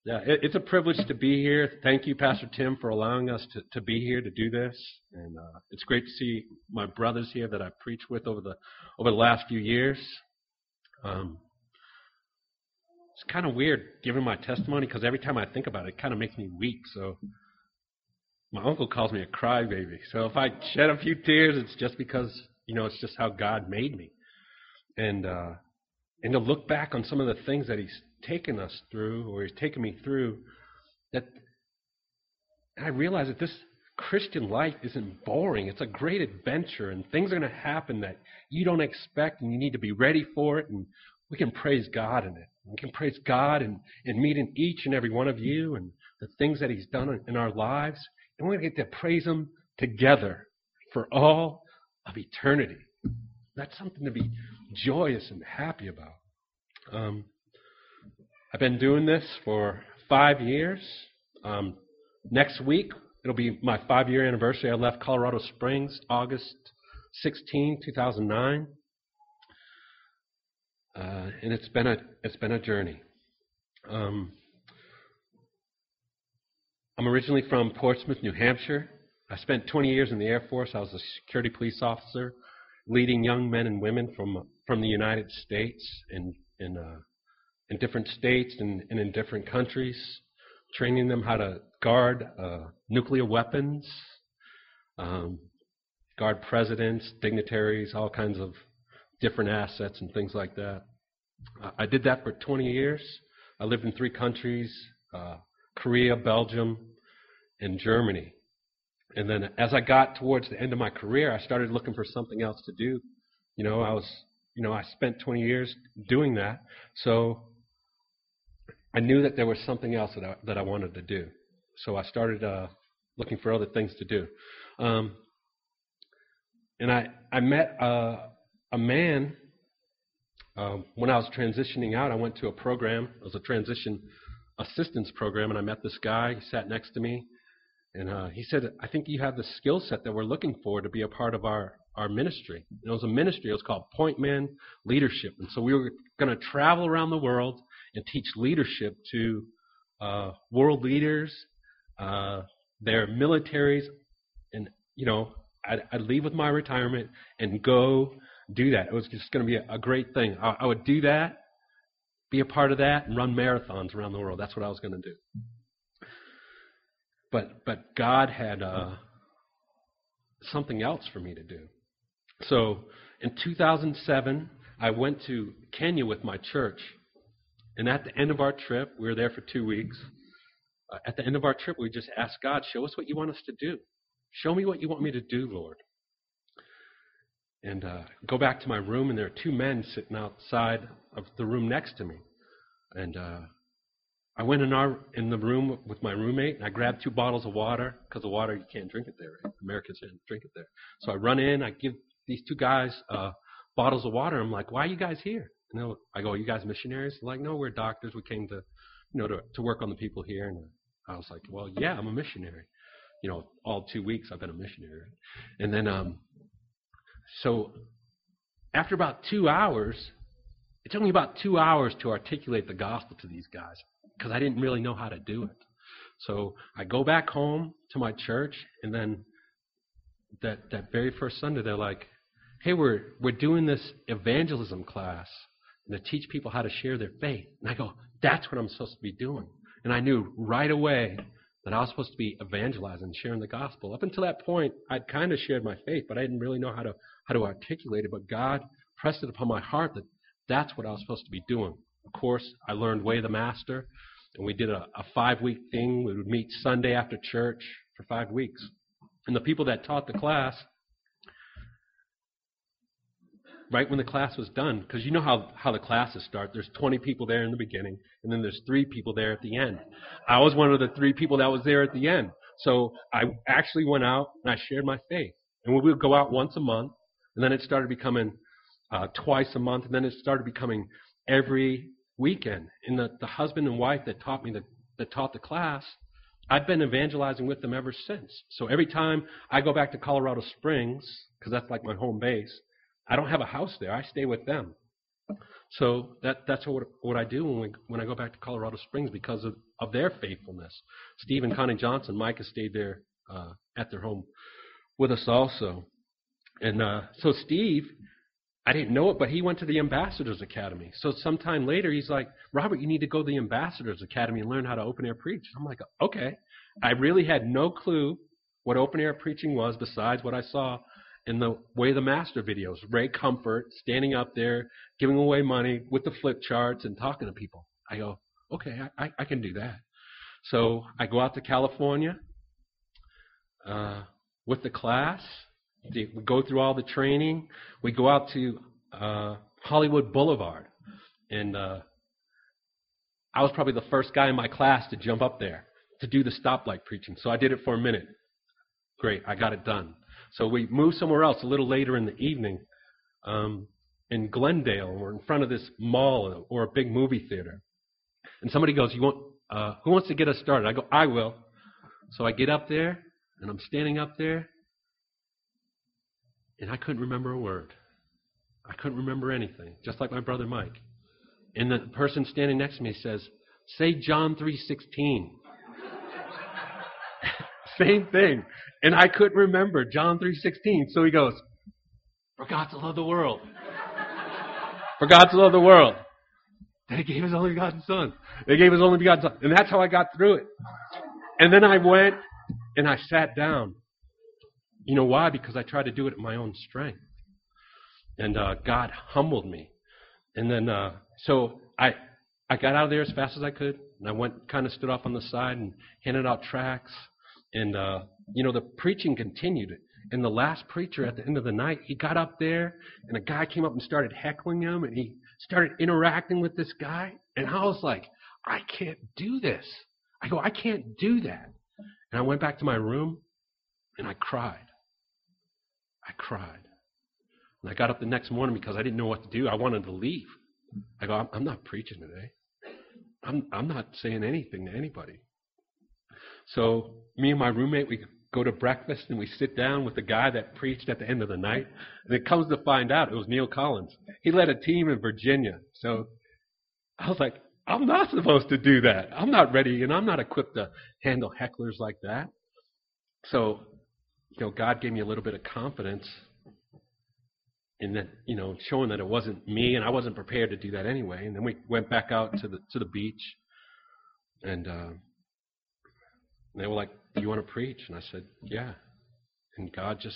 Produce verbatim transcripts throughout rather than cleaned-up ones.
Yeah, it, it's a privilege to be here. Thank you, Pastor Tim, for allowing us to, to be here to do this. And uh, it's great to see my brothers here that I've preached with over the over the last few years. Um, it's kind of weird giving my testimony because every time I think about it, it kind of makes me weak. So my uncle calls me a crybaby. So if I shed a few tears, it's just because, you know, it's just how God made me. And uh, and to look back on some of the things that He's taken us through, or He's taken me through, that I realize that this Christian life isn't boring. It's a great adventure, and things are going to happen that you don't expect, and you need to be ready for it. And we can praise God in it. We can praise God and, and meet in each and every one of you and the things that He's done in our lives. And we're going to get to praise Him together for all of eternity. That's something to be joyous and happy about. Um, I've been doing this for five years. Um, next week, it'll be my five-year anniversary. I left Colorado Springs August sixteenth, two thousand nine. Uh, and it's been a it's been a journey. Um, I'm originally from Portsmouth, New Hampshire. I spent twenty years in the Air Force. I was a security police officer, leading young men and women from from the United States in in uh, in different states and, and in different countries, training them how to guard uh, nuclear weapons, um, guard presidents, dignitaries, all kinds of different assets and things like that. Uh, I did that for twenty years. I lived in three countries, uh, Korea, Belgium, and Germany. And then as I got towards the end of my career, I started looking for something else to do. You know, I was, you know, I spent twenty years doing that. So I knew that there was something else that I, that I wanted to do. So I started uh, looking for other things to do. Um, and I, I met uh, a man um, when I was transitioning out. I went to a program. It was a transition assistance program, and I met this guy. He sat next to me. And uh, he said, I think you have the skill set that we're looking for to be a part of our, our ministry. And it was a ministry. It was called Point Man Leadership. And so we were going to travel around the world and teach leadership to uh, world leaders, uh, their militaries. And, you know, I'd, I'd leave with my retirement and go do that. It was just going to be a, a great thing. I, I would do that, be a part of that, and run marathons around the world. That's what I was going to do. But but God had uh, something else for me to do. So in two thousand seven, I went to Kenya with my church. And at the end of our trip, we were there for two weeks. Uh, at the end of our trip, we just asked God, show us what you want us to do. Show me what you want me to do, Lord. And uh, go back to my room, and there are two men sitting outside of the room next to me. And uh, I went in our in the room with my roommate, and I grabbed two bottles of water, because the water, you can't drink it there, right? Americans can't drink it there. So I run in, I give these two guys uh, bottles of water. I'm like, why are you guys here? And they'll, I go, are you guys missionaries? They're like, no, we're doctors. We came to, you know, to, to work on the people here. And I was like, well, yeah, I'm a missionary. You know, all two weeks I've been a missionary. And then, um, so after about two hours, it took me about two hours to articulate the gospel to these guys, because I didn't really know how to do it. So I go back home to my church, and then that that very first Sunday, they're like, hey, we're we're doing this evangelism class and to teach people how to share their faith. And I go, that's what I'm supposed to be doing. And I knew right away that I was supposed to be evangelizing, sharing the gospel. Up until that point, I'd kind of shared my faith, but I didn't really know how to how to articulate it. But God pressed it upon my heart that that's what I was supposed to be doing. Of course, I learned Way of the Master, and we did a, a five-week thing. We would meet Sunday after church for five weeks. And the people that taught the class, right when the class was done, because you know how, how the classes start. There's twenty people there in the beginning, and then there's three people there at the end. I was one of the three people that was there at the end. So I actually went out and I shared my faith. And we would go out once a month, and then it started becoming uh, twice a month, and then it started becoming every weekend. And the, the husband and wife that taught me, the, that taught the class, I've been evangelizing with them ever since. So every time I go back to Colorado Springs, because that's like my home base, I don't have a house there. I stay with them. So that that's what what I do when we, when I go back to Colorado Springs, because of, of their faithfulness. Steve and Connie Johnson, Micah stayed there uh, at their home with us also. And uh, so Steve, I didn't know it, but he went to the Ambassadors Academy. So sometime later, he's like, Robert, you need to go to the Ambassadors Academy and learn how to open air preach. I'm like, okay. I really had no clue what open air preaching was besides what I saw in the Way the Master videos. Ray Comfort standing up there, giving away money with the flip charts and talking to people. I go, okay, I, I can do that. So I go out to California uh, with the class. We go through all the training. We go out to uh, Hollywood Boulevard. And uh, I was probably the first guy in my class to jump up there to do the stoplight preaching. So I did it for a minute. Great, I got it done. So we moved somewhere else a little later in the evening um, in Glendale. We're in front of this mall or a big movie theater. And somebody goes, "You want? Uh, who wants to get us started?" I go, "I will." So I get up there, and I'm standing up there. And I couldn't remember a word. I couldn't remember anything, just like my brother Mike. And the person standing next to me says, "Say John three sixteen." Same thing. And I couldn't remember John three sixteen. So he goes, "For God to love the world. For God to love the world. That He gave His only begotten Son. They gave His only begotten Son." And that's how I got through it. And then I went and I sat down. You know why? Because I tried to do it at my own strength. And uh, God humbled me. And then, uh, so I I got out of there as fast as I could. And I went, kind of stood off on the side and handed out tracts. And, uh, you know, the preaching continued. And the last preacher at the end of the night, he got up there. And a guy came up and started heckling him. And he started interacting with this guy. And I was like, I can't do this. I go, I can't do that. And I went back to my room. And I cried. I cried. And I got up the next morning because I didn't know what to do. I wanted to leave. I go, I'm, I'm not preaching today. I'm, I'm not saying anything to anybody. So me and my roommate, we go to breakfast and we sit down with the guy that preached at the end of the night. And it comes to find out it was Neil Collins. He led a team in Virginia. So I was like, I'm not supposed to do that. I'm not ready and I'm not equipped to handle hecklers like that. So you know, God gave me a little bit of confidence in that, you know, showing that it wasn't me, and I wasn't prepared to do that anyway. And then we went back out to the to the beach, and uh, they were like, "Do you want to preach?" And I said, "Yeah." And God just,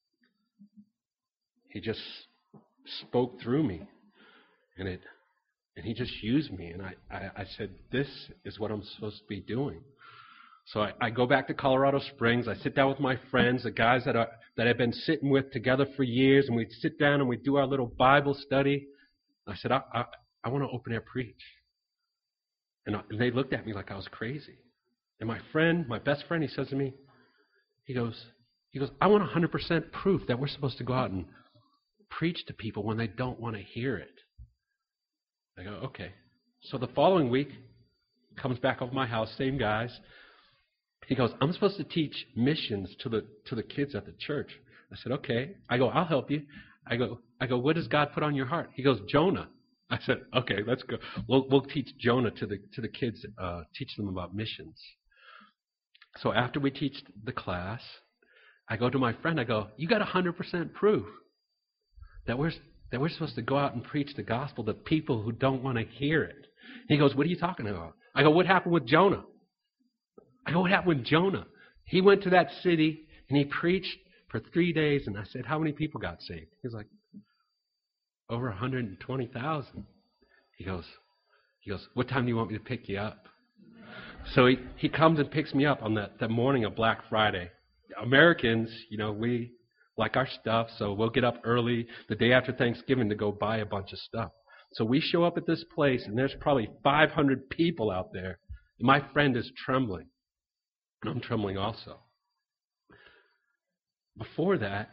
He just spoke through me, and it, and He just used me. And I, I, I said, "This is what I'm supposed to be doing." So I, I go back to Colorado Springs. I sit down with my friends, the guys that are that I've been sitting with together for years, and we'd sit down and we'd do our little Bible study. I said, I, I, I want to open air preach. And, I, and they looked at me like I was crazy. And my friend, my best friend, he says to me, he goes, he goes, I want one hundred percent proof that we're supposed to go out and preach to people when they don't want to hear it. I go, okay. So the following week, comes back over my house, same guys. He goes, I'm supposed to teach missions to the to the kids at the church. I said, okay. I go, I'll help you. I go, I go, what does God put on your heart? He goes, Jonah. I said, okay, let's go. We'll we'll teach Jonah to the to the kids, uh, teach them about missions. So after we teach the class, I go to my friend. I go, you got one hundred percent proof that we're that we're supposed to go out and preach the gospel to people who don't want to hear it. He goes, what are you talking about? I go, what happened with Jonah? I go, what happened with Jonah? He went to that city and he preached for three days. And I said, how many people got saved? He was like, over one hundred twenty thousand. He goes, he goes, what time do you want me to pick you up? So he, he comes and picks me up on that, that morning of Black Friday. Americans, you know, we like our stuff, so we'll get up early the day after Thanksgiving to go buy a bunch of stuff. So we show up at this place, and there's probably five hundred people out there. And my friend is trembling. And I'm trembling also. Before that,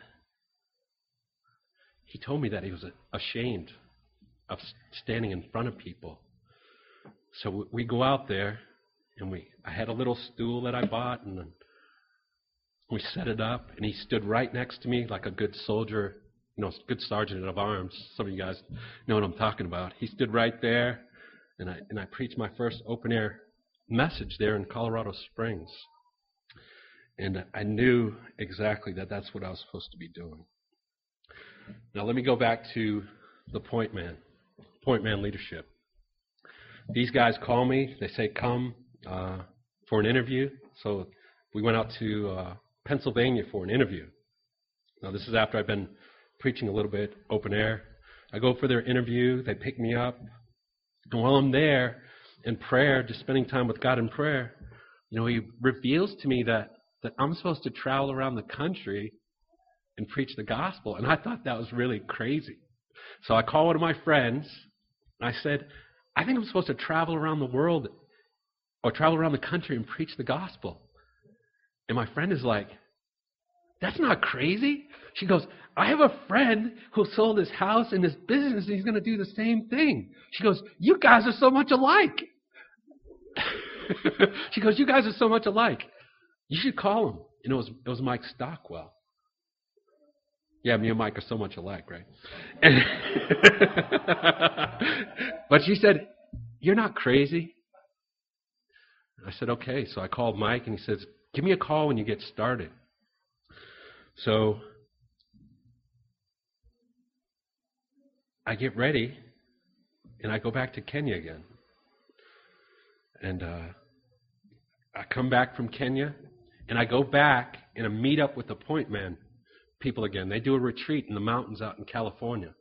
he told me that he was ashamed of standing in front of people. So we go out there, and we I had a little stool that I bought, and we set it up, and he stood right next to me like a good soldier, you know, good sergeant of arms. Some of you guys know what I'm talking about. He stood right there, and I and I preached my first open air message there in Colorado Springs. And I knew exactly that that's what I was supposed to be doing. Now let me go back to the Point Man, Point Man leadership. These guys call me. They say, come uh, for an interview. So we went out to uh, Pennsylvania for an interview. Now this is after I've been preaching a little bit, open air. I go for their interview. They pick me up. And while I'm there in prayer, just spending time with God in prayer, you know, he reveals to me that, that I'm supposed to travel around the country and preach the gospel. And I thought that was really crazy. So I call one of my friends, and I said, I think I'm supposed to travel around the world or travel around the country and preach the gospel. And my friend is like, that's not crazy. She goes, I have a friend who sold his house and his business, and he's going to do the same thing. She goes, you guys are so much alike. She goes, you guys are so much alike. You should call him. And it was, it was Mike Stockwell. Yeah, me and Mike are so much alike, right? And but she said, you're not crazy. I said, okay. So I called Mike, and he says, give me a call when you get started. So I get ready, and I go back to Kenya again. And uh, I come back from Kenya, and I go back and I meet up with the Point Man people again. They do a retreat in the mountains out in California.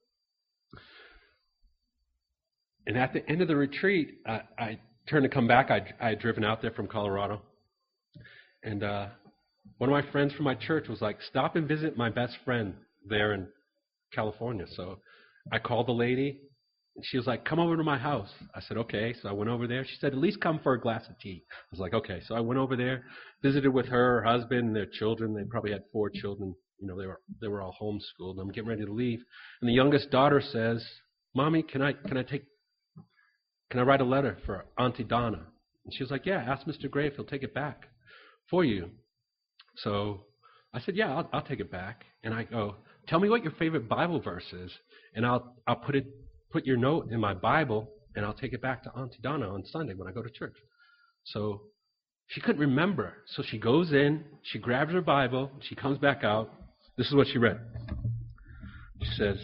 And at the end of the retreat, I, I turned to come back. I, I had driven out there from Colorado. And uh, one of my friends from my church was like, stop and visit my best friend there in California. So I called the lady, and she was like, come over to my house. I said, okay. So I went over there. She said, at least come for a glass of tea. I was like, okay. So I went over there, visited with her, her husband, and their children. They probably had four children. You know, they were they were all homeschooled. I'm getting ready to leave. And the youngest daughter says, Mommy, can I can I take can I write a letter for Auntie Donna? And she was like, yeah, ask Mister Gray if he'll take it back for you. So I said, yeah, I'll, I'll take it back. And I go, tell me what your favorite Bible verse is, and I'll I'll put it put your note in my Bible, and I'll take it back to Auntie Donna on Sunday when I go to church. So she couldn't remember. So she goes in, she grabs her Bible, she comes back out. This is what she read. She says,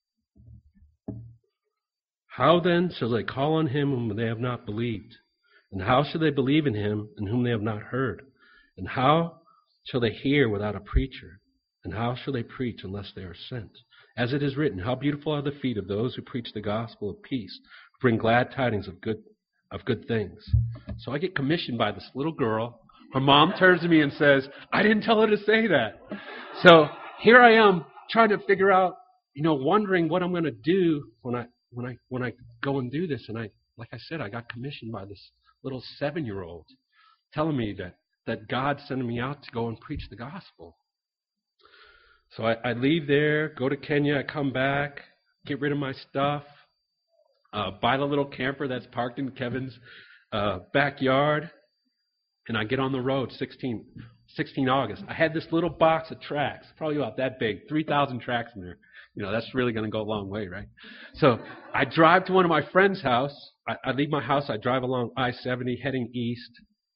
how then shall they call on him whom they have not believed? And how shall they believe in him in whom they have not heard? And how shall they hear without a preacher? And how shall they preach unless they are sent? As it is written, how beautiful are the feet of those who preach the gospel of peace, who bring glad tidings of good of good things. So I get commissioned by this little girl. Her mom turns to me and says, I didn't tell her to say that. So here I am trying to figure out, you know, wondering what I'm going to do when I when I when I go and do this. And I, like I said, I got commissioned by this little seven-year-old telling me that that God's sending me out to go and preach the gospel. So I, I leave there, go to Kenya, I come back, get rid of my stuff, uh, buy the little camper that's parked in Kevin's uh, backyard, and I get on the road, sixteen, sixteen August. I had this little box of tracts, probably about that big, three thousand tracts in there. You know, that's really going to go a long way, right? So I drive to one of my friend's house. I, I leave my house, I drive along I seventy, heading east.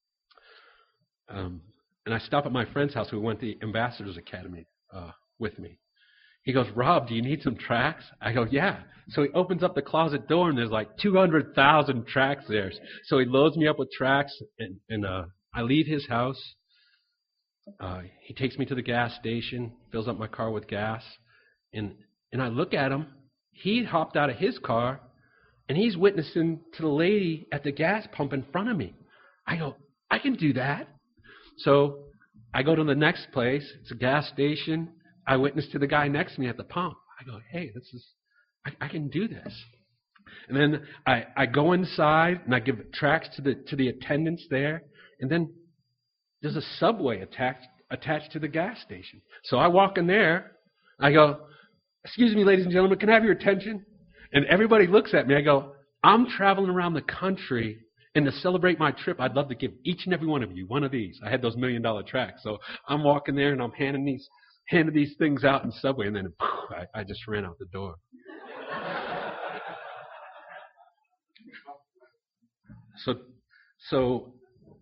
Um, and I stop at my friend's house who went to the Ambassadors Academy uh, with me. He goes, Rob, do you need some tracts? I go, yeah. So he opens up the closet door, and there's like two hundred thousand tracts there. So he loads me up with tracts, and, and uh, I leave his house. Uh, he takes me to the gas station, fills up my car with gas, and and I look at him. He hopped out of his car, and he's witnessing to the lady at the gas pump in front of me. I go, I can do that. So I go to the next place. It's a gas station. I witness to the guy next to me at the pump. I go, hey, this is, I, I can do this. And then I, I go inside and I give tracts to the to the attendants there. And then there's a subway attached attached to the gas station. So I walk in there. I go, excuse me, ladies and gentlemen, can I have your attention? And everybody looks at me. I go, I'm traveling around the country, and to celebrate my trip, I'd love to give each and every one of you one of these. I had those million dollar tracts. So I'm walking there and I'm handing these handing these things out in the subway, and then poof, I, I just ran out the door. So So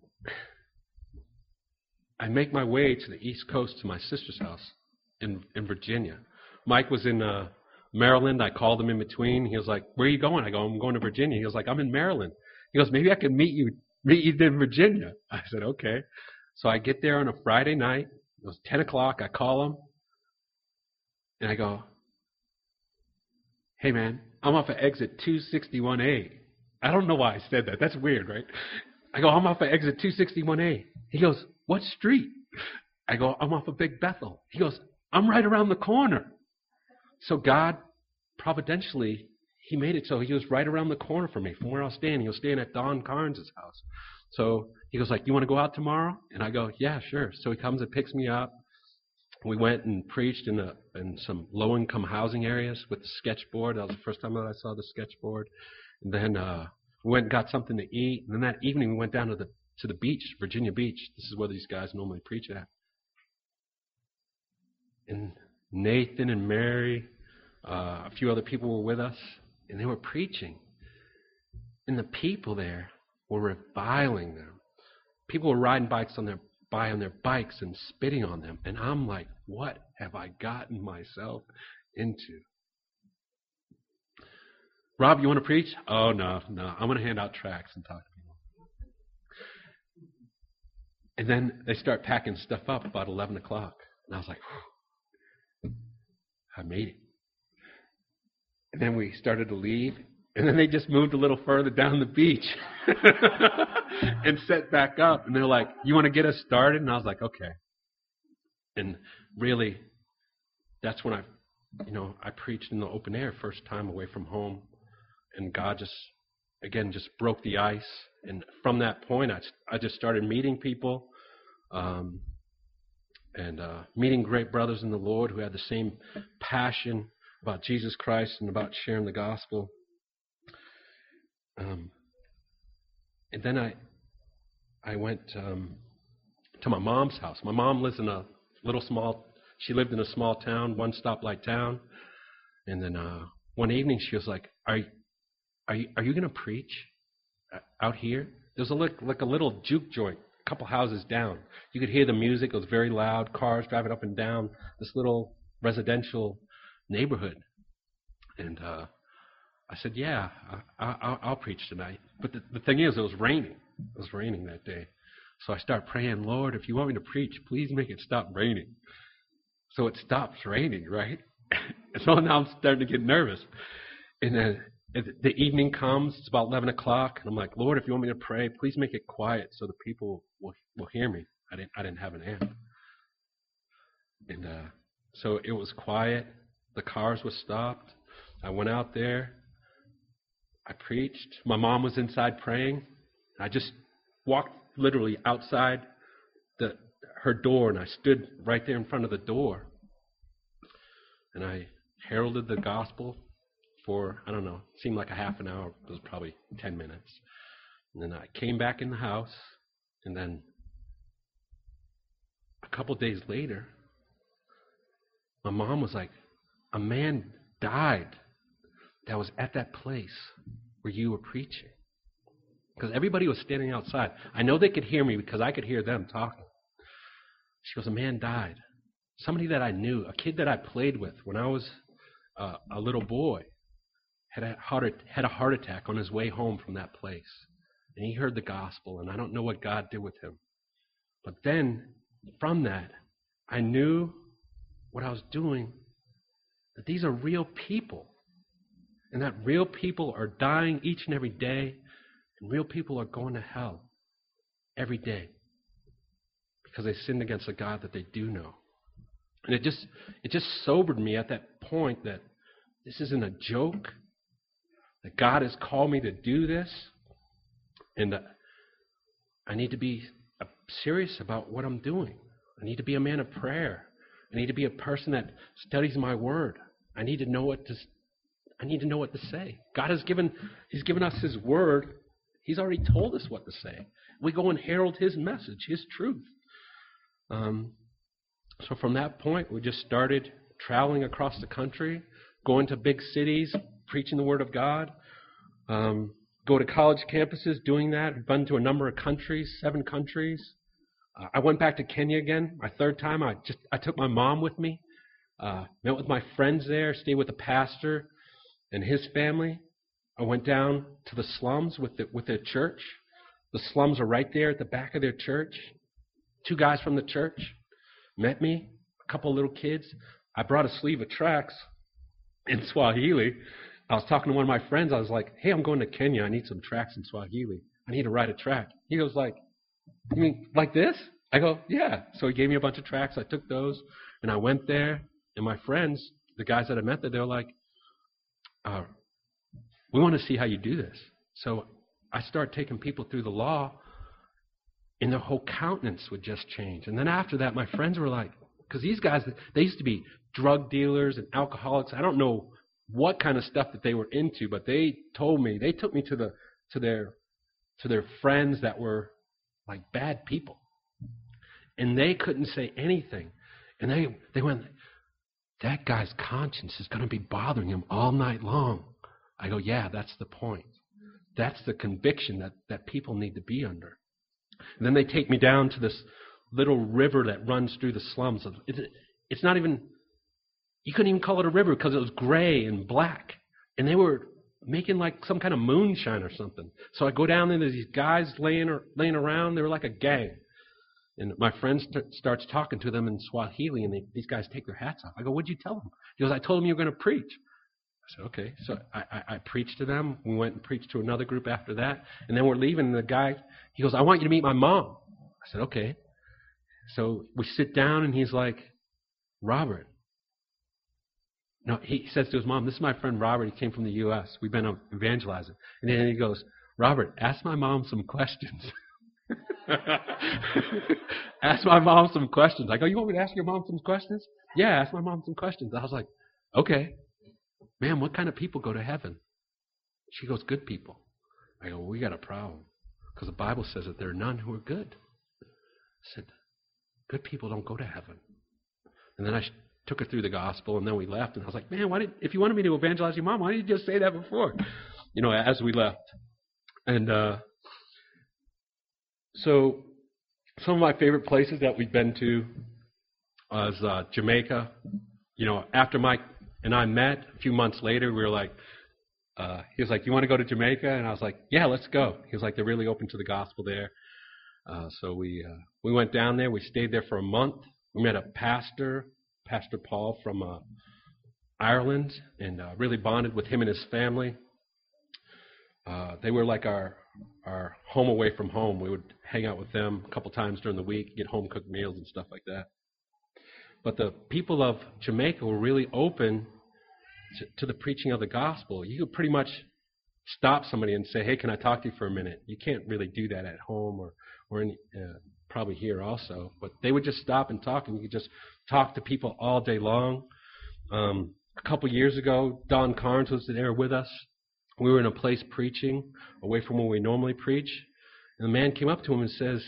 I make my way to the East Coast to my sister's house in, in Virginia. Mike was in uh, Maryland. I called him in between. He was like, "Where are you going?" I go, "I'm going to Virginia." He was like, "I'm in Maryland." He goes, "Maybe I can meet you meet you in Virginia." I said, "Okay." So I get there on a Friday night. It was ten o'clock. I call him, and I go, "Hey, man, I'm off at exit two sixty-one A." I don't know why I said that. That's weird, right? I go, "I'm off at exit two sixty-one A." He goes, "What street?" I go, "I'm off of Big Bethel." He goes, "I'm right around the corner." So God, providentially, he made it so he was right around the corner from me, from where I was staying. He was staying at Don Carnes' house. So he goes like, "You want to go out tomorrow?" And I go, "Yeah, sure." So he comes and picks me up. We went and preached in, a, in some low-income housing areas with the sketchboard. That was the first time that I saw the sketchboard. And then uh, we went and got something to eat. And then that evening we went down to the to the beach, Virginia Beach. This is where these guys normally preach at. And Nathan and Mary, uh, a few other people were with us, and they were preaching. And the people there were reviling them. People were riding bikes on their by on their bikes and spitting on them. And I'm like, what have I gotten myself into? "Rob, you want to preach?" "Oh, no, no. I'm going to hand out tracts and talk to people." And then they start packing stuff up about eleven o'clock. And I was like, whew, I made it. And then we started to leave. And then they just moved a little further down the beach and set back up. And they're like, "You want to get us started?" And I was like, okay. And really, that's when I, you know, I preached in the open air, first time away from home. And God just, again, just broke the ice. And from that point, I, I just started meeting people um, and uh, meeting great brothers in the Lord who had the same passion about Jesus Christ and about sharing the gospel. Um, and then I I went um, to my mom's house. My mom lives in a little small, she lived in a small town, one stoplight town. And then uh, one evening she was like, are, are you, are you going to preach out here? There was a, like a little juke joint, a couple houses down. You could hear the music. It was very loud, cars driving up and down this little residential neighborhood. And uh, I said, yeah, I, I, I'll preach tonight. But the, the thing is, it was raining. It was raining that day. So I start praying, "Lord, if you want me to preach, please make it stop raining." So it stops raining, right? And so now I'm starting to get nervous. And then the evening comes. It's about eleven o'clock. And I'm like, "Lord, if you want me to pray, please make it quiet so the people will, will hear me." I didn't, I didn't have an amp. And uh, so it was quiet. The cars were stopped. I went out there. I preached. My mom was inside praying. I just walked literally outside the her door, and I stood right there in front of the door. And I heralded the gospel for, I don't know, it seemed like a half an hour. It was probably ten minutes. And then I came back in the house, and then a couple days later, my mom was like, "A man died that was at that place where you were preaching." Because everybody was standing outside. I know they could hear me because I could hear them talking. She goes, "A man died. Somebody that I knew, a kid that I played with when I was uh, a little boy, had a, heart, had a heart attack on his way home from that place. And he heard the gospel, and I don't know what God did with him. But then, from that, I knew what I was doing, that these are real people. And that real people are dying each and every day, and real people are going to hell every day because they sinned against a God that they do know." And it just it just sobered me at that point that this isn't a joke, that God has called me to do this, and that I need to be serious about what I'm doing. I need to be a man of prayer. I need to be a person that studies my word. I need to know what to I need to know what to say. God has given He's given us His word. He's already told us what to say. We go and herald His message, His truth. Um, so from that point, we just started traveling across the country, going to big cities, preaching the Word of God, um, go to college campuses doing that. I've been to a number of countries, seven countries. Uh, I went back to Kenya again, my third time. I just I took my mom with me, uh, met with my friends there, stayed with the pastor and his family. I went down to the slums with the, with their church. The slums are right there at the back of their church. Two guys from the church met me, a couple of little kids. I brought a sleeve of tracts in Swahili. I was talking to one of my friends. I was like, hey, I'm going to Kenya. I need some tracts in Swahili. I need to write a tract. He goes like, you mean like this? I go, yeah. So he gave me a bunch of tracts. I took those, and I went there. And my friends, the guys that I met there, they were like, uh, we want to see how you do this. So I started taking people through the law, and their whole countenance would just change. And then after that, my friends were like, because these guys, they used to be drug dealers and alcoholics. I don't know what kind of stuff that they were into, but they told me, they took me to the to their to their friends that were like bad people. And they couldn't say anything. And they they went, that guy's conscience is going to be bothering him all night long. I go, yeah, that's the point. That's the conviction that, that people need to be under. And then they take me down to this little river that runs through the slums. It's, it's not even, you couldn't even call it a river because it was gray and black. And they were making like some kind of moonshine or something. So I go down there, there's these guys laying, or, laying around. They were like a gang. And my friend st- starts talking to them in Swahili, and they, these guys take their hats off. I go, what'd you tell them? He goes, I told them you were going to preach. I said, okay. So I, I, I preached to them. We went and preached to another group after that. And then we're leaving, and the guy, he goes, I want you to meet my mom. I said, okay. So we sit down, and he's like, Robert. No, he says to his mom, this is my friend Robert. He came from the U S We've been evangelizing. And then he goes, Robert, ask my mom some questions. Ask my mom some questions. I go, you want me to ask your mom some questions? Yeah, ask my mom some questions. I was like, okay. Man, what kind of people go to heaven? She goes, good people. I go, well, we got a problem. Because the Bible says that there are none who are good. I said, good people don't go to heaven. And then I sh- took her through the gospel, and then we left. And I was like, man, why did, if you wanted me to evangelize your mom, why didn't you just say that before? You know, as we left. And uh, so some of my favorite places that we've been to was uh, Jamaica. You know, after Mike and I met, a few months later, we were like, uh, he was like, you want to go to Jamaica? And I was like, yeah, let's go. He was like, they're really open to the gospel there. Uh, so we uh, we went down there. We stayed there for a month. We met a pastor, Pastor Paul from uh, Ireland, and uh, really bonded with him and his family. Uh, they were like our our home away from home. We would hang out with them a couple times during the week, get home cooked meals and stuff like that. But the people of Jamaica were really open to, to the preaching of the gospel. You could pretty much stop somebody and say, hey, can I talk to you for a minute? You can't really do that at home or, or in, uh, probably here also. But they would just stop and talk, and you could just talk to people all day long. Um, a couple years ago, Don Carnes was there with us. We were in a place preaching away from where we normally preach. And the man came up to him and says,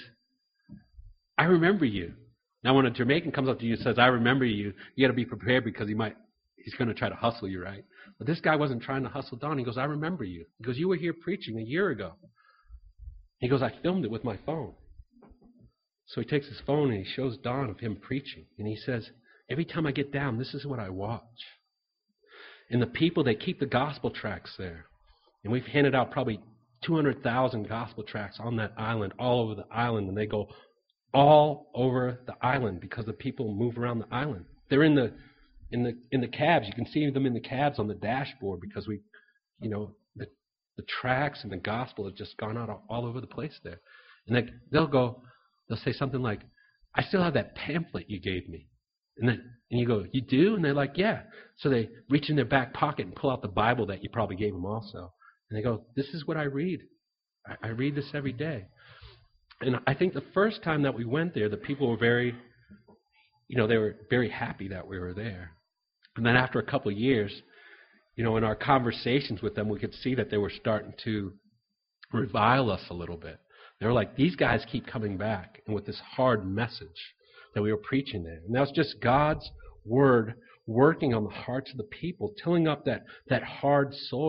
I remember you. Now, when a Jamaican comes up to you and says, I remember you, you got to be prepared because he might, he's going to try to hustle you, right? But this guy wasn't trying to hustle Don. He goes, I remember you. He goes, you were here preaching a year ago. He goes, I filmed it with my phone. So he takes his phone and he shows Don of him preaching. And he says, every time I get down, this is what I watch. And the people, they keep the gospel tracts there. And we've handed out probably two hundred thousand gospel tracts on that island, all over the island. And they go all over the island because the people move around the island. They're in the in the in the cabs. You can see them in the cabs on the dashboard because we, you know, the the tracts and the gospel have just gone out all, all over the place there. And they, they'll go, they'll say something like, I still have that pamphlet you gave me. And then and you go, you do? And they're like, yeah. So they reach in their back pocket and pull out the Bible that you probably gave them also. And they go, this is what I read. I, I read this every day. And I think the first time that we went there, the people were very, you know, they were very happy that we were there. And then after a couple of years, you know, in our conversations with them, we could see that they were starting to revile us a little bit. They were like, these guys keep coming back, and with this hard message that we were preaching there. And that was just God's word working on the hearts of the people, tilling up that, that hard soil.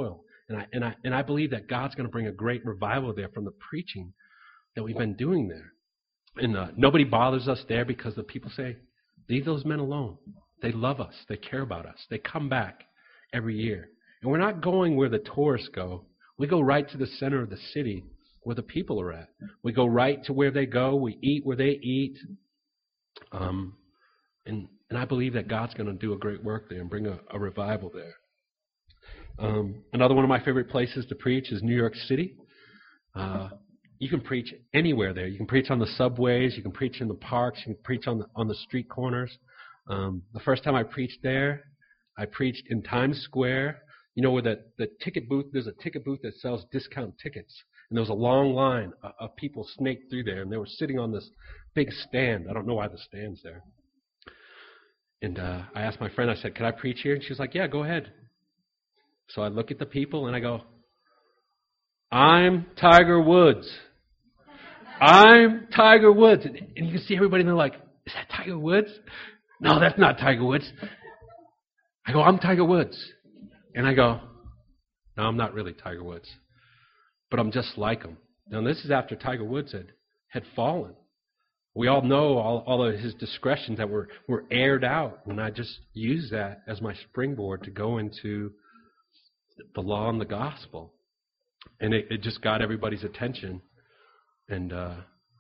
And I, and I, and I believe that God's going to bring a great revival there from the preaching that we've been doing there. And uh, nobody bothers us there because the people say, leave those men alone. They love us. They care about us. They come back every year. And we're not going where the tourists go. We go right to the center of the city where the people are at. We go right to where they go. We eat where they eat. Um, and, and I believe that God's going to do a great work there and bring a, a revival there. Um, another one of my favorite places to preach is New York City. Uh, you can preach anywhere there. You can preach on the subways. You can preach in the parks. You can preach on the, on the street corners. Um, the first time I preached there, I preached in Times Square. You know where the, the ticket booth, there's a ticket booth that sells discount tickets. And there was a long line of, of people snaked through there. And they were sitting on this big stand. I don't know why the stand's there. And uh, I asked my friend, I said, can I preach here? And she was like, yeah, go ahead. So I look at the people and I go, I'm Tiger Woods. I'm Tiger Woods. And, and you can see everybody and they're like, is that Tiger Woods? No, that's not Tiger Woods. I go, I'm Tiger Woods. And I go, no, I'm not really Tiger Woods. But I'm just like him. Now this is after Tiger Woods had, had fallen. We all know all, all of his discretions that were, were aired out. And I just used that as my springboard to go into the law and the gospel. And it, it just got everybody's attention. And uh,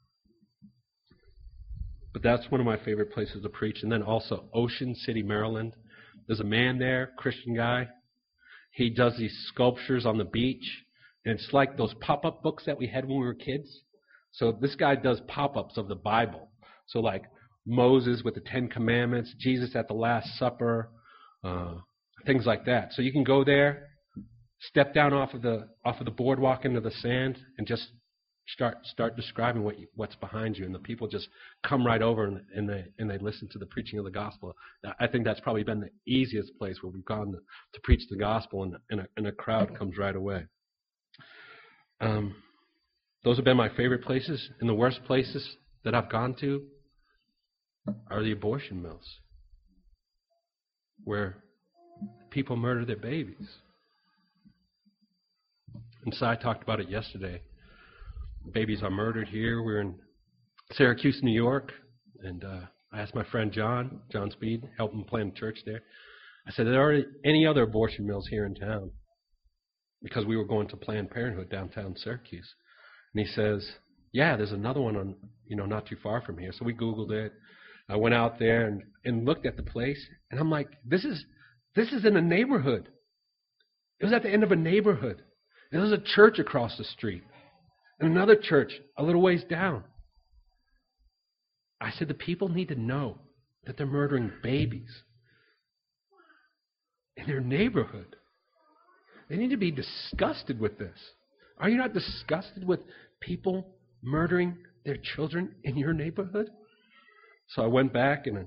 but that's one of my favorite places to preach. And then also Ocean City, Maryland. There's a man there, Christian guy. He does these sculptures on the beach. And it's like those pop-up books that we had when we were kids. So this guy does pop-ups of the Bible. So like Moses with the Ten Commandments, Jesus at the Last Supper, uh, things like that. So you can go there, step down off of the off of the boardwalk into the sand, and just start start describing what you, what's behind you, and the people just come right over and, and they and they listen to the preaching of the gospel. I think that's probably been the easiest place where we've gone to, to preach the gospel, and, and, a, and a crowd comes right away. Um, those have been my favorite places, and the worst places that I've gone to are the abortion mills, where people murder their babies. And so I talked about it yesterday. Babies are murdered here. We're in Syracuse, New York, and uh, I asked my friend John, John Speed, help him plant a church there. I said, are there any other abortion mills here in town? Because we were going to Planned Parenthood downtown Syracuse. And he says, yeah, there's another one on, you know, not too far from here. So we Googled it. I went out there and, and looked at the place, and I'm like, this is this is in a neighborhood. It was at the end of a neighborhood. There was a church across the street, and another church a little ways down. I said, the people need to know that they're murdering babies in their neighborhood. They need to be disgusted with this. Are you not disgusted with people murdering their children in your neighborhood? So I went back and I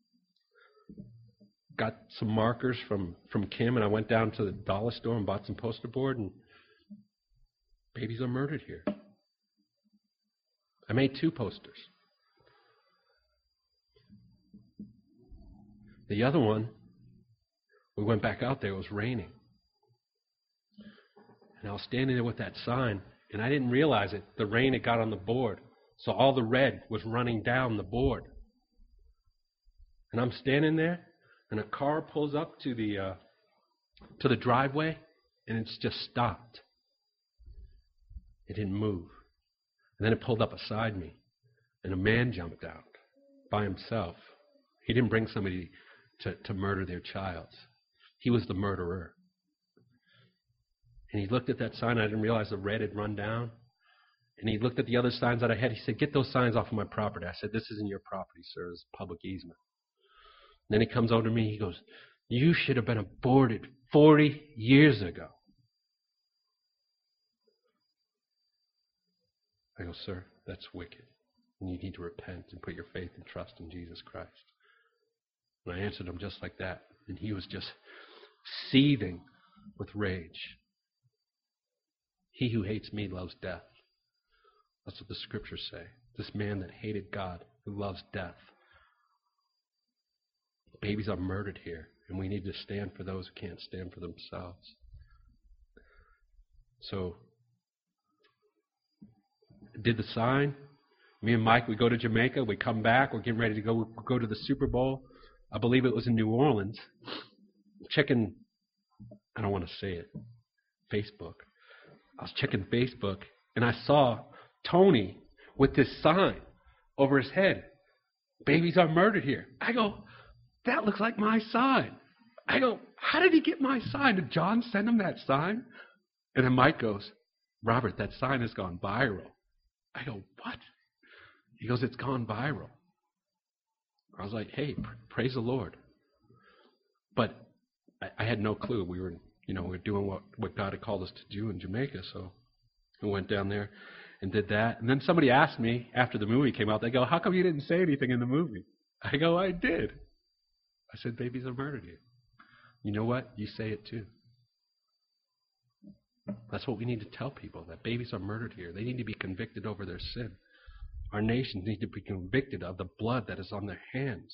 got some markers from, from Kim, and I went down to the dollar store and bought some poster board, and babies are murdered here. I made two posters. The other one, we went back out there, it was raining. And I was standing there with that sign, and I didn't realize it. The rain had got on the board, so all the red was running down the board. And I'm standing there, and a car pulls up to the uh, to the driveway, and it's just stopped. It didn't move. And then it pulled up beside me, and a man jumped out by himself. He didn't bring somebody to, to murder their child. He was the murderer. And he looked at that sign. I didn't realize the red had run down. And he looked at the other signs that I had. He said, get those signs off of my property. I said, this isn't your property, sir. It's public easement. And then he comes over to me. He goes, you should have been aborted forty years ago. I go, sir, that's wicked. And you need to repent and put your faith and trust in Jesus Christ. And I answered him just like that. And he was just seething with rage. He who hates me loves death. That's what the scriptures say. This man that hated God, who loves death. Babies are murdered here, and we need to stand for those who can't stand for themselves. So, did the sign. Me and Mike, we go to Jamaica. We come back. We're getting ready to go go to the Super Bowl. I believe it was in New Orleans. Checking, I don't want to say it, Facebook. I was checking Facebook, and I saw Tony with this sign over his head. Babies are murdered here. I go, that looks like my sign. I go, how did he get my sign? Did John send him that sign? And then Mike goes, Robert, that sign has gone viral. I go, what? He goes, it's gone viral. I was like, hey, pr- praise the Lord. But I, I had no clue. We were, you know, we were doing what, what God had called us to do in Jamaica. So we went down there and did that. And then somebody asked me after the movie came out, they go, how come you didn't say anything in the movie? I go, I did. I said, babies are murdered here. You know what? You say it too. That's what we need to tell people, that babies are murdered here. They need to be convicted over their sin. Our nations need to be convicted of the blood that is on their hands.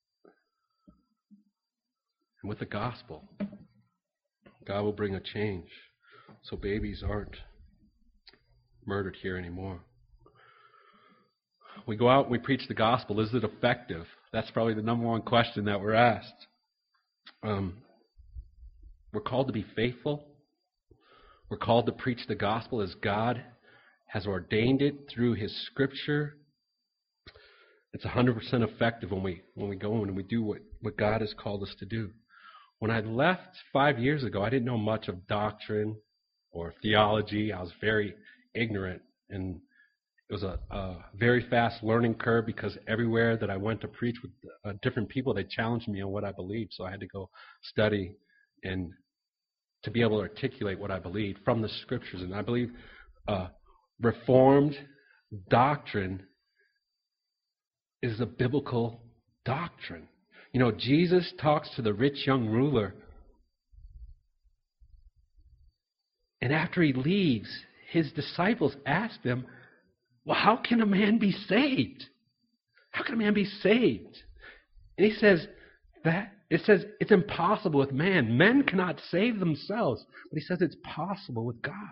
And with the gospel, God will bring a change so babies aren't murdered here anymore. We go out and we preach the gospel. Is it effective? That's probably the number one question that we're asked. Um, we're called to be faithful. We're called to preach the gospel as God has ordained it through His Scripture. It's one hundred percent effective when we when we go and we do what, what God has called us to do. When I left five years ago, I didn't know much of doctrine or theology. I was very ignorant, and it was a, a very fast learning curve because everywhere that I went to preach with uh, different people, they challenged me on what I believed. So I had to go study and to be able to articulate what I believe from the Scriptures. And I believe uh, Reformed doctrine is a biblical doctrine. You know, Jesus talks to the rich young ruler, and after he leaves, his disciples ask him, well, how can a man be saved? How can a man be saved? And he says that it says it's impossible with man. Men cannot save themselves, but he says it's possible with God.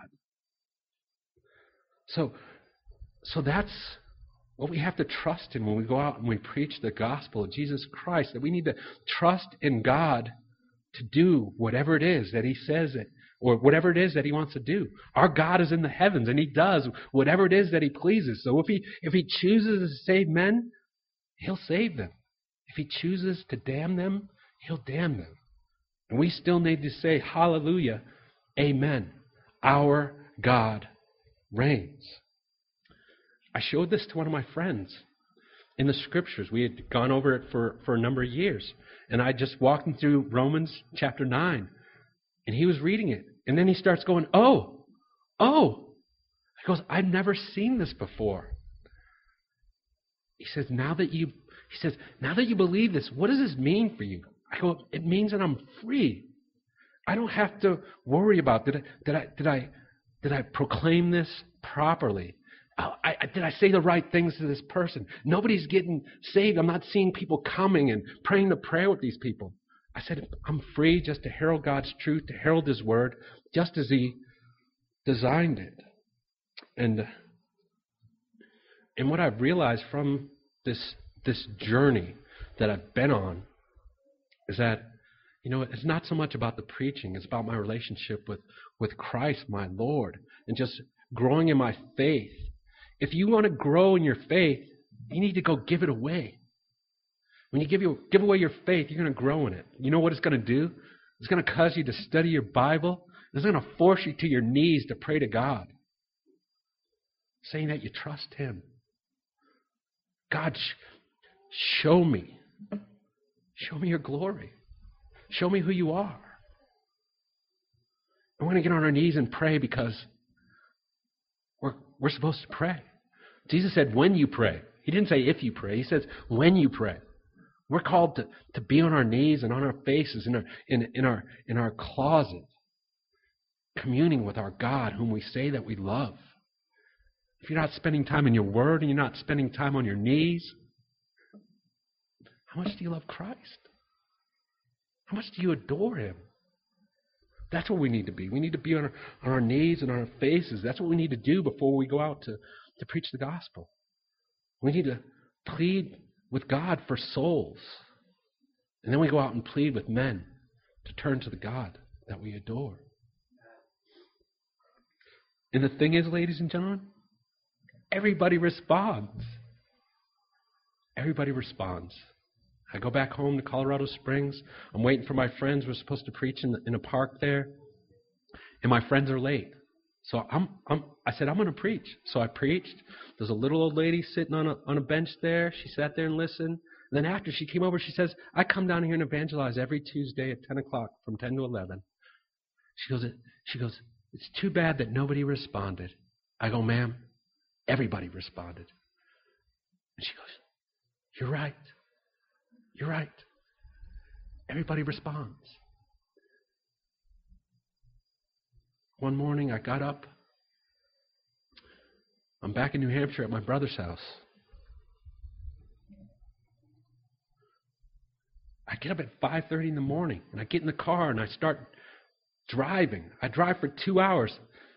So, so that's what we have to trust in when we go out and we preach the gospel of Jesus Christ, that we need to trust in God to do whatever it is that He says it, or whatever it is that He wants to do. Our God is in the heavens, and He does whatever it is that He pleases. So if He if He chooses to save men, He'll save them. If He chooses to damn them, He'll damn them. And we still need to say, hallelujah, amen. Our God reigns. I showed this to one of my friends in the Scriptures. We had gone over it for, for a number of years. And I just walked him through Romans chapter nine. And he was reading it. And then he starts going, oh, oh. He goes, I've never seen this before. He says, now that you, he says, now that you believe this, what does this mean for you? I go, it means that I'm free. I don't have to worry about, did I, did I, did I, did I proclaim this properly? I, I, did I say the right things to this person? Nobody's getting saved. I'm not seeing people coming and praying the prayer with these people. I said, I'm free just to herald God's truth, to herald His word, just as He designed it. And, and what I've realized from this, this journey that I've been on is that, you know, it's not so much about the preaching. It's about my relationship with, with Christ, my Lord, and just growing in my faith. If you want to grow in your faith, you need to go give it away. When you give, you, give away your faith, you're going to grow in it. You know what it's going to do? It's going to cause you to study your Bible. It's going to force you to your knees to pray to God, saying that you trust Him. God, sh- show me. Show me your glory. Show me who you are. I want to get on our knees and pray because we're, we're supposed to pray. Jesus said, when you pray. He didn't say if you pray. He says, when you pray. We're called to, to be on our knees and on our faces in our, in, in, our, in our closet, communing with our God, whom we say that we love. If you're not spending time in your word and you're not spending time on your knees, how much do you love Christ? How much do you adore Him? That's what we need to be. We need to be on our, on our knees and on our faces. That's what we need to do before we go out to, to preach the gospel. We need to plead with God for souls. And then we go out and plead with men to turn to the God that we adore. And the thing is, ladies and gentlemen, everybody responds. Everybody responds. I go back home to Colorado Springs. I'm waiting for my friends. We're supposed to preach in, the, in a park there. And my friends are late. So I'm, I'm, I said, I'm going to preach. So I preached. There's a little old lady sitting on a, on a bench there. She sat there and listened. And then after she came over, she says, I come down here and evangelize every Tuesday at ten o'clock from ten to eleven. She goes, she goes, it's too bad that nobody responded. I go, ma'am, everybody responded. And she goes, you're right. You're right. Everybody responds. One morning I got up. I'm back in New Hampshire at my brother's house. I get up at five thirty in the morning and I get in the car and I start driving. I drive for two hours.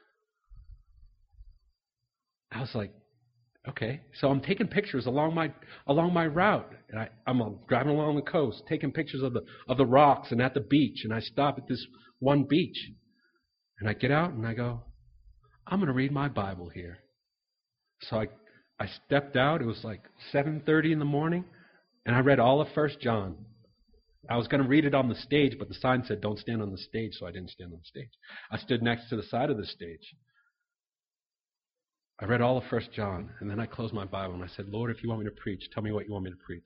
I was like, okay. So I'm taking pictures along my along my route. And I, I'm driving along the coast, taking pictures of the of the rocks and at the beach. And I stop at this one beach. And I get out and I go, I'm going to read my Bible here. So I I stepped out. It was like seven thirty in the morning. And I read all of First John. I was going to read it on the stage, but the sign said, don't stand on the stage, so I didn't stand on the stage. I stood next to the side of the stage. I read all of First John, and then I closed my Bible, and I said, Lord, if you want me to preach, tell me what you want me to preach.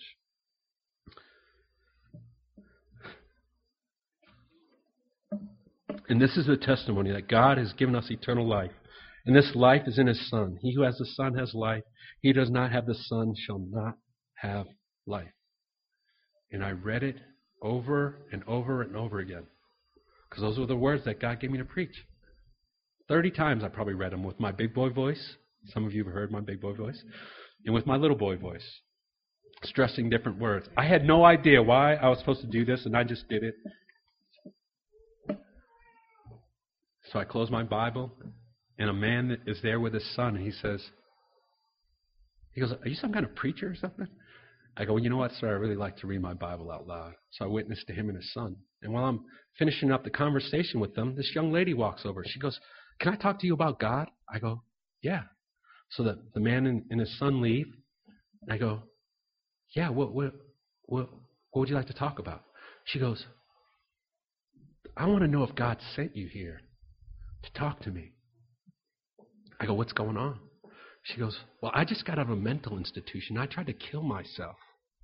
And this is the testimony that God has given us eternal life, and this life is in His Son. He who has the Son has life. He who does not have the Son shall not have life. And I read it over and over and over again, because those were the words that God gave me to preach. Thirty times I probably read them with my big boy voice. Some of you have heard my big boy voice. And with my little boy voice, stressing different words. I had no idea why I was supposed to do this, and I just did it. So I closed my Bible, and a man is there with his son, and he says, he goes, are you some kind of preacher or something? I go, well, you know what, sir, I really like to read my Bible out loud. So I witnessed to him and his son. And while I'm finishing up the conversation with them, this young lady walks over. She goes, can I talk to you about God? I go, yeah. So the, the man and, and his son leave. And I go, yeah, what, what, what, what would you like to talk about? She goes, I want to know if God sent you here to talk to me. I go, what's going on? She goes, well, I just got out of a mental institution. I tried to kill myself.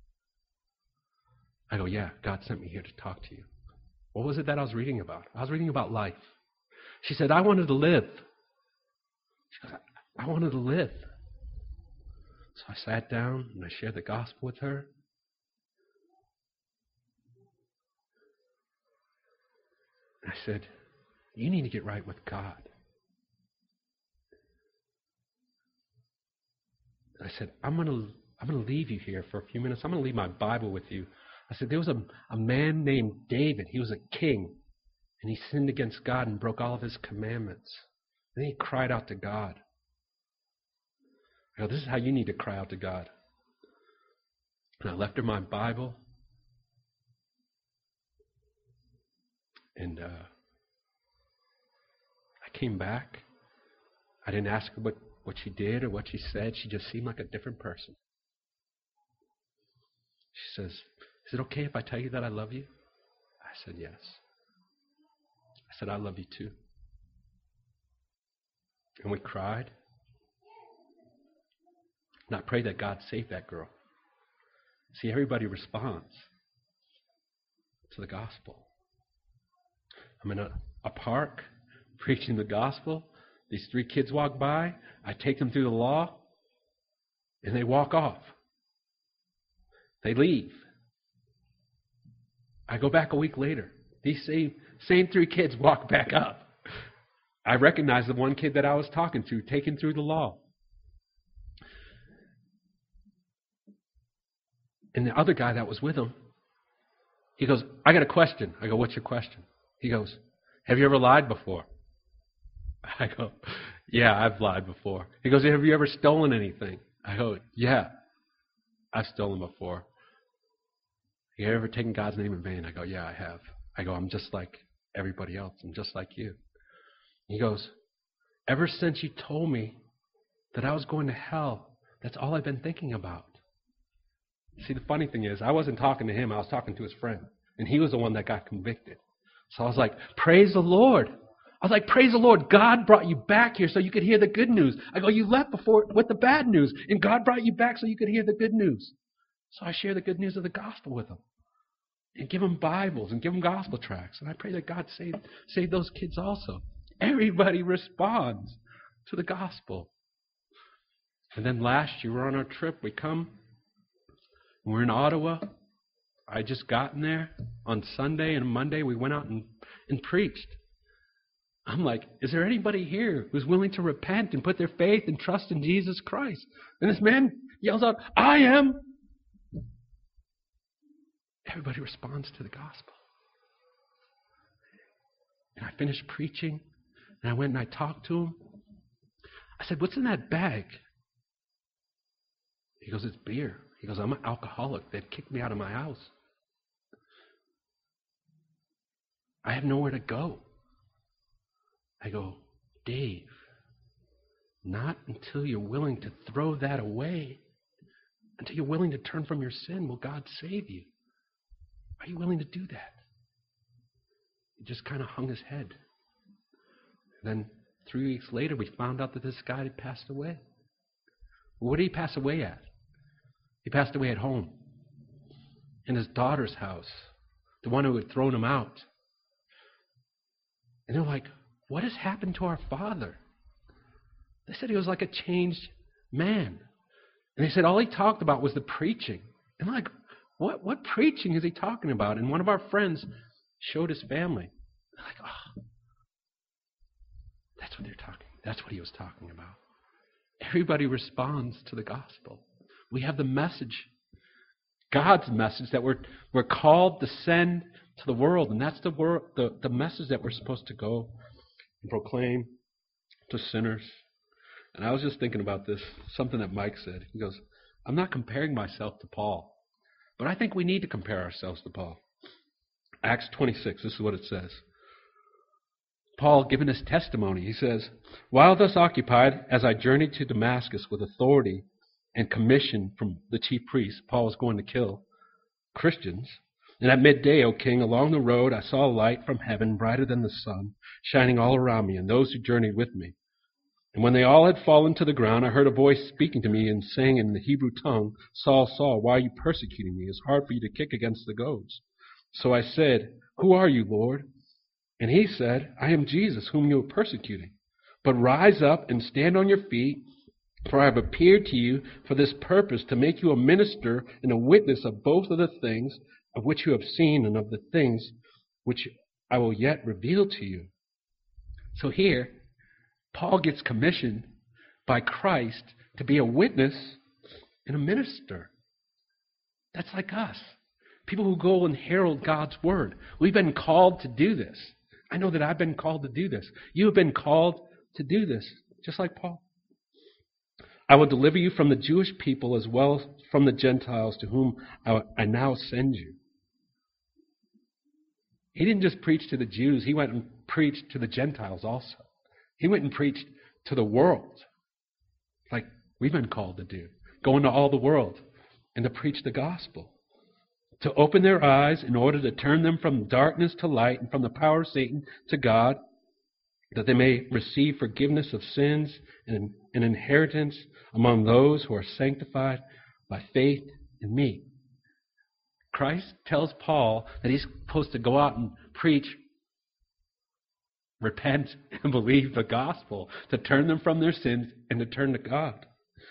I go, yeah, God sent me here to talk to you. What was it that I was reading about? I was reading about life. She said, I wanted to live. She goes, I wanted to live. So I sat down and I shared the gospel with her. And I said, you need to get right with God. I said, I'm going to I'm going to leave you here for a few minutes. I'm going to leave my Bible with you. I said, there was a, a man named David. He was a king. And he sinned against God and broke all of His commandments. And then he cried out to God. I go, this is how you need to cry out to God. And I left her my Bible. And uh, I came back. I didn't ask her what what she did or what she said. She just seemed like a different person. She says, is it okay if I tell you that I love you? I said, yes. I said, I love you too. And we cried. And I prayed that God save that girl. See, everybody responds to the gospel. I'm in a, a park preaching the gospel. These three kids walk by. I take them through the law, and they walk off. They leave. I go back a week later. These same, same three kids walk back up. I recognize the one kid that I was talking to, taken through the law. And the other guy that was with him, he goes, I got a question. I go, what's your question? He goes, have you ever lied before? I go, yeah, I've lied before. He goes, have you ever stolen anything? I go, yeah, I've stolen before. You ever taken God's name in vain? I go, yeah, I have. I go, I'm just like everybody else. I'm just like you. He goes, ever since you told me that I was going to hell, that's all I've been thinking about. See, the funny thing is, I wasn't talking to him. I was talking to his friend. And he was the one that got convicted. So I was like, praise the Lord. I was like, praise the Lord. God brought you back here so you could hear the good news. I go, you left before with the bad news. And God brought you back so you could hear the good news. So I share the good news of the gospel with them. And give them Bibles and give them gospel tracts. And I pray that God save, save those kids also. Everybody responds to the gospel. And then last year, we're on our trip. We come. We're in Ottawa. I just gotten there. On Sunday and Monday, we went out and, and preached. I'm like, is there anybody here who's willing to repent and put their faith and trust in Jesus Christ? And this man yells out, I am. Everybody responds to the gospel. And I finished preaching, and I went and I talked to him. I said, what's in that bag? He goes, it's beer. He goes, I'm an alcoholic. They've kicked me out of my house. I have nowhere to go. I go, Dave, not until you're willing to throw that away, until you're willing to turn from your sin, will God save you. Are you willing to do that? He just kind of hung his head. And then three weeks later, we found out that this guy had passed away. Well, what did he pass away at? He passed away at home, in his daughter's house, the one who had thrown him out. And they're like, what has happened to our father? They said he was like a changed man. And they said all he talked about was the preaching. And I'm like, what, what preaching is he talking about? And one of our friends showed his family. They're like, oh, that's what they're talking. That's what he was talking about. Everybody responds to the gospel. We have the message, God's message that we're we're called to send to the world, and that's the wor- the, the message that we're supposed to go and proclaim to sinners. And I was just thinking about this, something that Mike said. He goes, I'm not comparing myself to Paul, but I think we need to compare ourselves to Paul. Acts twenty-six, this is what it says. Paul, giving his testimony, he says, while thus occupied, as I journeyed to Damascus with authority and commission from the chief priest, Paul was going to kill Christians. And at midday, O king, along the road I saw a light from heaven, brighter than the sun, shining all around me and those who journeyed with me. And when they all had fallen to the ground, I heard a voice speaking to me and saying in the Hebrew tongue, Saul, Saul, why are you persecuting me? It's hard for you to kick against the goads. So I said, who are you, Lord? And he said, I am Jesus, whom you are persecuting. But rise up and stand on your feet, for I have appeared to you for this purpose, to make you a minister and a witness of both of the things of which you have seen and of the things which I will yet reveal to you. So here, Paul gets commissioned by Christ to be a witness and a minister. That's like us. People who go and herald God's word. We've been called to do this. I know that I've been called to do this. You have been called to do this, just like Paul. I will deliver you from the Jewish people as well as from the Gentiles to whom I, I now send you. He didn't just preach to the Jews. He went and preached to the Gentiles also. He went and preached to the world, like we've been called to do. Go into all the world and to preach the gospel. To open their eyes in order to turn them from darkness to light and from the power of Satan to God, that they may receive forgiveness of sins and an inheritance among those who are sanctified by faith in me. Christ tells Paul that he's supposed to go out and preach, repent, and believe the gospel, to turn them from their sins and to turn to God,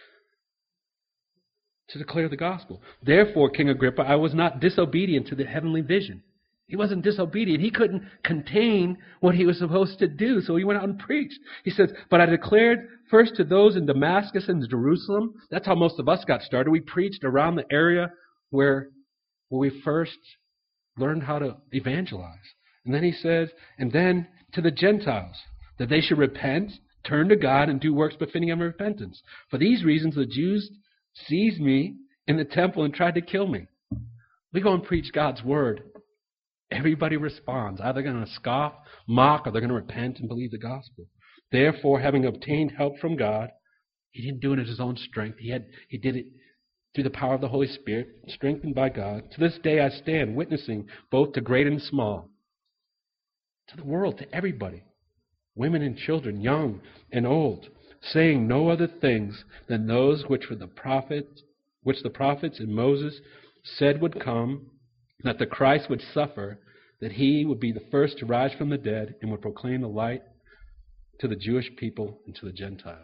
to declare the gospel. Therefore, King Agrippa, I was not disobedient to the heavenly vision. He wasn't disobedient. He couldn't contain what he was supposed to do, so he went out and preached. He says, but I declared first to those in Damascus and Jerusalem. That's how most of us got started. We preached around the area where, where we first learned how to evangelize. And then he says, and then to the Gentiles, that they should repent, turn to God, and do works befitting of repentance. For these reasons the Jews seized me in the temple and tried to kill me. We go and preach God's word. Everybody responds. Either they're going to scoff, mock, or they're going to repent and believe the gospel. Therefore, having obtained help from God, he didn't do it in his own strength. He had he did it through the power of the Holy Spirit, strengthened by God. To this day I stand witnessing both to great and small, to the world, to everybody, women and children, young and old, saying no other things than those which were the prophets, which the prophets and Moses said would come, that the Christ would suffer, that he would be the first to rise from the dead, and would proclaim the light to the Jewish people and to the Gentiles.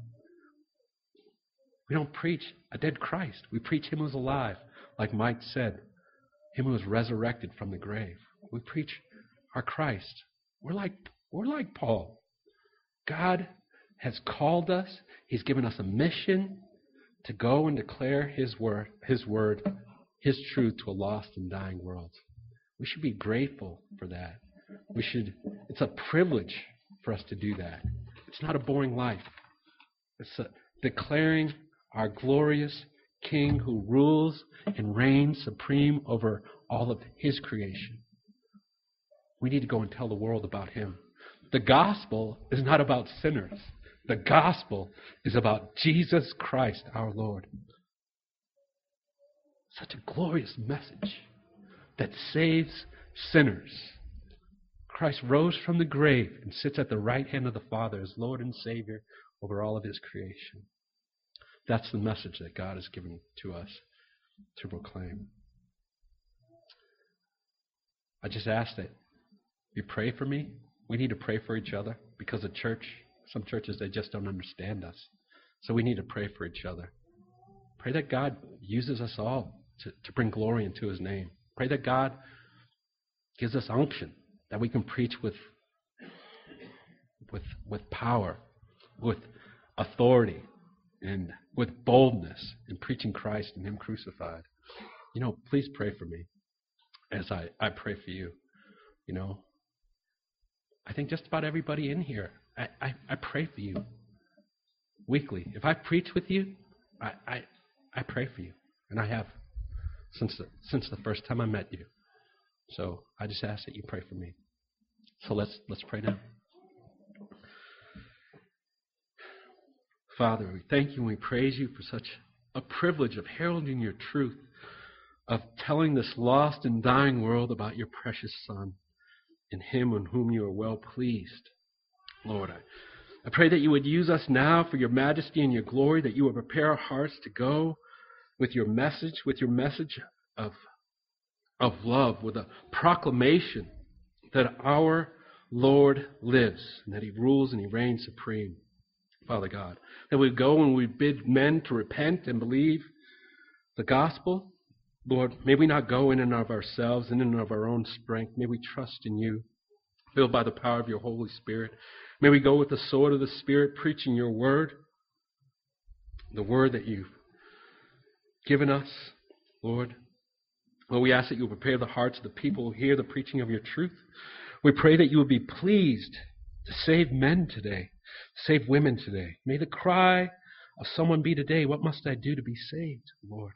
We don't preach a dead Christ. We preach him who is alive, like Mike said, him who was resurrected from the grave. We preach our Christ. We're like, we're like Paul. God has called us. He's given us a mission to go and declare his word, his word, his truth to a lost and dying world. We should be grateful for that. We should. It's a privilege for us to do that. It's not a boring life. It's a, declaring our glorious King who rules and reigns supreme over all of his creation. We need to go and tell the world about him. The gospel is not about sinners. The gospel is about Jesus Christ, our Lord. Such a glorious message that saves sinners. Christ rose from the grave and sits at the right hand of the Father as Lord and Savior over all of his creation. That's the message that God has given to us to proclaim. I just ask that you pray for me. We need to pray for each other because the church, some churches, they just don't understand us. So we need to pray for each other. Pray that God uses us all to, to bring glory into his name. Pray that God gives us unction, that we can preach with, with, with power, with authority, and with boldness in preaching Christ and him crucified. You know, please pray for me as I, I pray for you. You know, I think just about everybody in here, I, I, I pray for you weekly. If I preach with you, I, I, I pray for you. And I have since the, since the first time I met you. So I just ask that you pray for me. So let's let's pray now. Father, we thank you and we praise you for such a privilege of heralding your truth, of telling this lost and dying world about your precious Son and him on whom you are well pleased. Lord, I, I pray that you would use us now for your majesty and your glory, that you would prepare our hearts to go with your message, with your message of, of love, with a proclamation that our Lord lives and that he rules and he reigns supreme. Father God, that we go and we bid men to repent and believe the gospel. Lord, may we not go in and of ourselves, in and of our own strength. May we trust in you, filled by the power of your Holy Spirit. May we go with the sword of the Spirit, preaching your word, the word that you've given us, Lord. Lord, we ask that you prepare the hearts of the people who hear the preaching of your truth. We pray that you will be pleased to save men today, save women today. May the cry of someone be today, what must I do to be saved, Lord?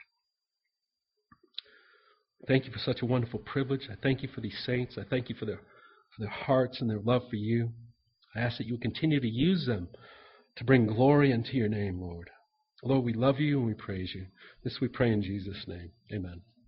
Thank you for such a wonderful privilege. I thank you for these saints. I thank you for their, for their hearts and their love for you. I ask that you will continue to use them to bring glory into your name, Lord. Lord, we love you and we praise you. This we pray in Jesus' name. Amen.